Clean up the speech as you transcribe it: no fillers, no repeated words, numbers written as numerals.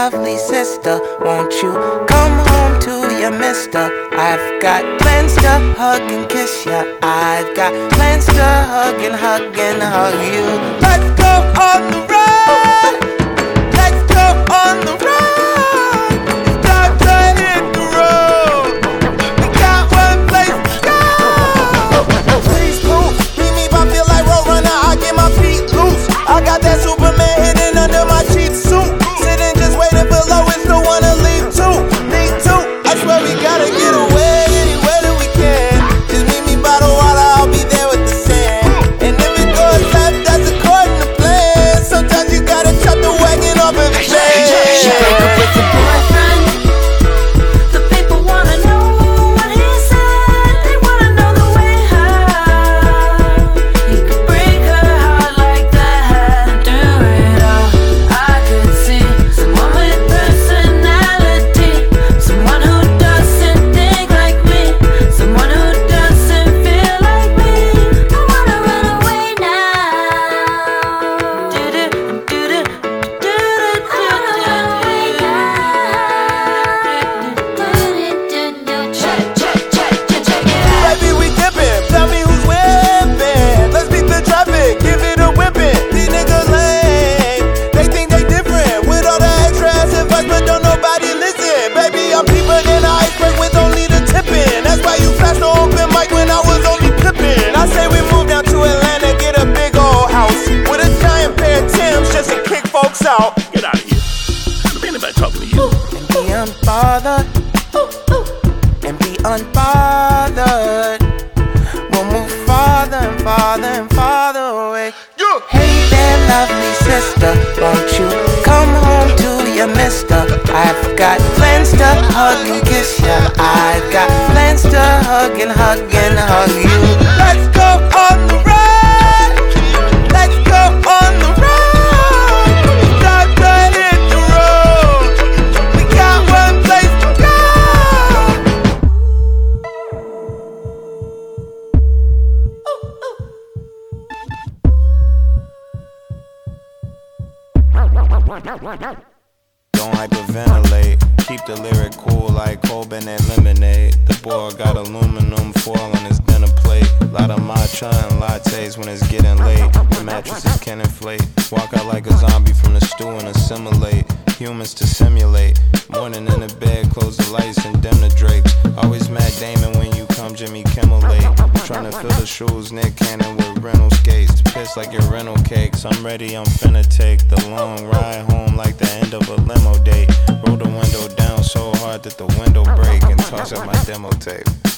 lovely sister, won't you come home to your mister? I've got plans to hug and kiss ya. I've got plans to hug and hug you. Let's go on the road. Let's go on the road. It's time to hit the road. We got one place to go. Please cool, meet me if I feel like Roadrunner. I get my feet loose. I got that Superman hidden under my cheap suit. Sitting just waiting for Lois to wanna leave too. Me too. I swear we gotta get away anywhere that we can. Just meet me by the water, I'll be there with the sand. And if it goes left, that's according to plan. Sometimes you gotta chop the wagon off of the sand. She broke up with her boyfriend. The people wanna know what he said. They wanna know the way how he could break her heart like that. Do it all. I could see someone with personality, someone who doesn't think like me, someone who doesn't feel like me. I wanna run away now. Baby, we dippin'. Tell me who's whippin'. Let's beat the traffic. Give it a whippin'. These niggas lame. They think they different. With all the extra ass advice, but don't nobody listen. Baby, I'm deeper than an iceberg with only the tippin'. That's why you flashed the open mic when I was only clippin'. I say we move down to Atlanta, get a big old house with a giant pair of Timbs just to kick folks out. Get out of here. Don't anybody talking to you. And be unbothered. And be unbothered. We'll move farther and farther and farther away. Hey there, lovely sister, won't you come home to your mister? I've got plans to hug and kiss ya. I've got plans to hug and hug you. Let's go on the road. Let's go on the road. It's time to hit the road. We got one place to go. Don't hyperventilate. Keep the lyric cool like Coben and lemonade. The boy got aluminum foil on his dinner plate. Lot of matcha and lattes when it's getting late. The mattresses can inflate. Walk out like a zombie from the stew and assimilate. Humans to simulate. Morning in the bed, close the lights and dim the drapes. Always Matt Damon when you come Jimmy Kimmel late. Trying to fill the shoes, Nick Cannon with rental skates. Piss like your rental cakes. I'm ready, I'm finna take the long ride home like the end of a limo date. Roll the window down so hard that the window break and toss up my demo tape.